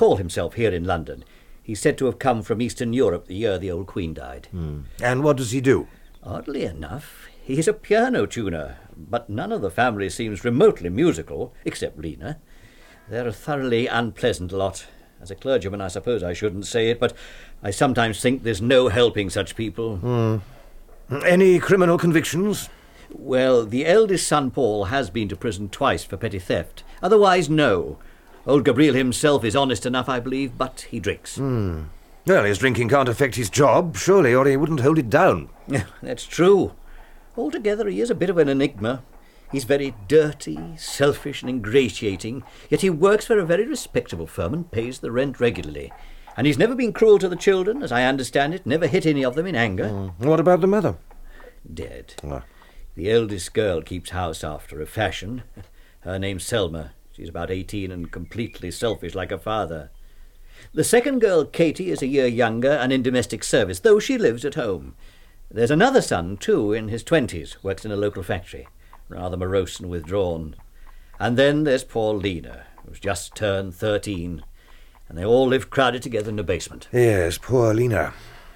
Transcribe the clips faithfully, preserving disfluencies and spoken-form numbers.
Paul himself here in London. He's said to have come from Eastern Europe the year the old Queen died. Hmm. And what does he do? Oddly enough, he's a piano tuner, but none of the family seems remotely musical, except Lena. They're a thoroughly unpleasant lot. As a clergyman, I suppose I shouldn't say it, but I sometimes think there's no helping such people. Hmm. Any criminal convictions? Well, the eldest son, Paul, has been to prison twice for petty theft. Otherwise, no. Old Gabriel himself is honest enough, I believe, but he drinks. Hmm. Well, his drinking can't affect his job, surely, or he wouldn't hold it down. That's true. Altogether, he is a bit of an enigma. He's very dirty, selfish and ingratiating, yet he works for a very respectable firm and pays the rent regularly. And he's never been cruel to the children, as I understand it, never hit any of them in anger. Mm. What about the mother? Dead. Ah. The eldest girl keeps house after a fashion. Her name's Selma. She's about eighteen and completely selfish like her father. The second girl, Katie, is a year younger and in domestic service, though she lives at home. There's another son, too, in his twenties, works in a local factory, rather morose and withdrawn. And then there's poor Lena, who's just turned thirteen, and they all live crowded together in the basement. Yes, poor Lena.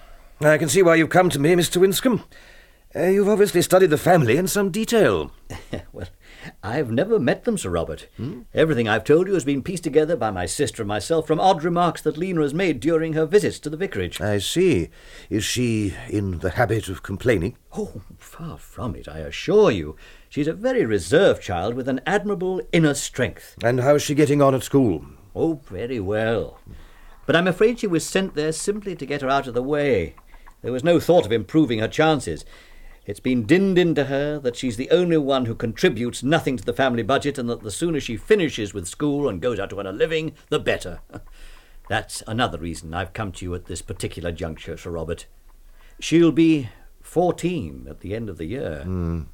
I can see why you've come to me, Mister Winscombe. Uh, you've obviously studied the family in some detail. Well, I've never met them, Sir Robert. Hmm? Everything I've told you has been pieced together by my sister and myself from odd remarks that Lena has made during her visits to the vicarage. I see. Is she in the habit of complaining? Oh, far from it, I assure you. She's a very reserved child with an admirable inner strength. And how's she getting on at school? Oh, very well. But I'm afraid she was sent there simply to get her out of the way. There was no thought of improving her chances. It's been dinned into her that she's the only one who contributes nothing to the family budget, and that the sooner she finishes with school and goes out to earn a living, the better. That's another reason I've come to you at this particular juncture, Sir Robert. She'll be fourteen at the end of the year. Mm.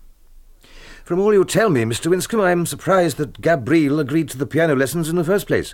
From all you tell me, Mister Winscombe, I'm surprised that Gabriel agreed to the piano lessons in the first place.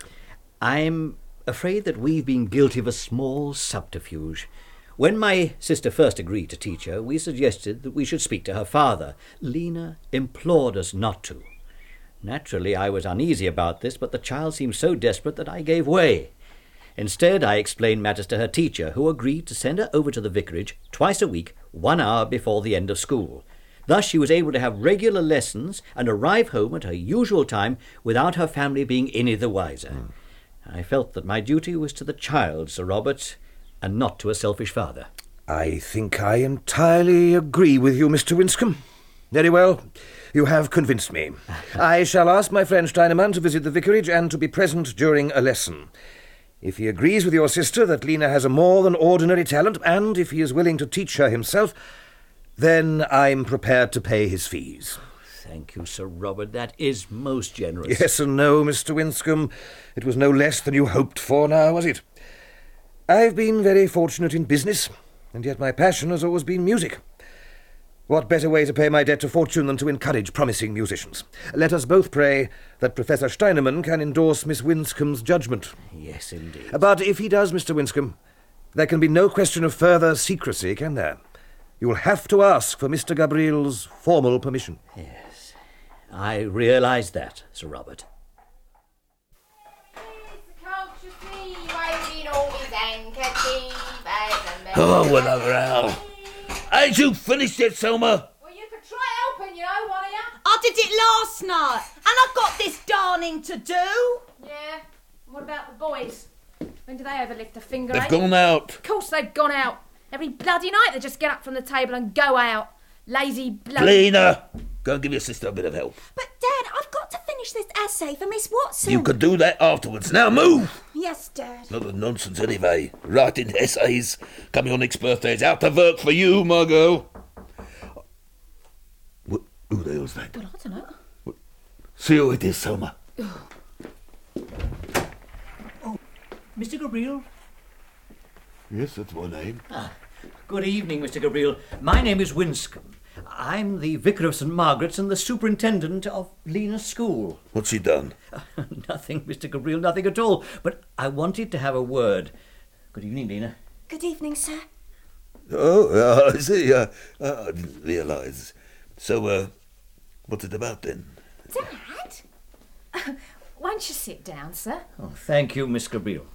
I'm afraid that we've been guilty of a small subterfuge. When my sister first agreed to teach her, we suggested that we should speak to her father. Lena implored us not to. Naturally, I was uneasy about this, but the child seemed so desperate that I gave way. Instead, I explained matters to her teacher, who agreed to send her over to the vicarage twice a week, one hour before the end of school. Thus she was able to have regular lessons and arrive home at her usual time without her family being any the wiser. Mm. I felt that my duty was to the child, Sir Robert, and not to a selfish father. I think I entirely agree with you, Mister Winscombe. Very well. You have convinced me. I shall ask my friend Steinemann to visit the vicarage and to be present during a lesson. If he agrees with your sister that Lena has a more than ordinary talent, and if he is willing to teach her himself, then I'm prepared to pay his fees. Thank you, Sir Robert. That is most generous. Yes and no, Mister Winscombe. It was no less than you hoped for now, was it? I've been very fortunate in business, and yet my passion has always been music. What better way to pay my debt to fortune than to encourage promising musicians? Let us both pray that Professor Steinemann can endorse Miss Winscombe's judgment. Yes, indeed. But if he does, Mister Winscombe, there can be no question of further secrecy, can there? You will have to ask for Mister Gabriel's formal permission. Yes, I realise that, Sir Robert. Oh, another hour. Ain't you finished yet, Selma? Well, you could try helping, you know, one of you. I did it last night, and I've got this darning to do. Yeah. What about the boys? When do they ever lift a finger? They've eh? gone out. Of course they've gone out. Every bloody night they just get up from the table and go out. Lazy bloody... Lena, go and give your sister a bit of help. But, Dad, I've got to finish this essay for Miss Watson. You could do that afterwards. Now move! Yes, Dad. Not a nonsense anyway. Writing essays. Coming on next birthday's out of work for you, my girl. What, who the hell's that? Well, I don't know. What? See who it is, Selma. Oh, Mister Gabriel? Yes, that's my name. Ah, good evening, Mister Gabriel. My name is Winscombe. I'm the vicar of St Margaret's and the superintendent of Lena's school. What's she done? Uh, nothing, Mister Gabriel, nothing at all. But I wanted to have a word. Good evening, Lena. Good evening, sir. Oh, uh, I see. Uh, uh, I didn't realise. So, uh, what's it about then? Dad? Won't you sit down, sir? Oh, thank you, Miss Gabriel.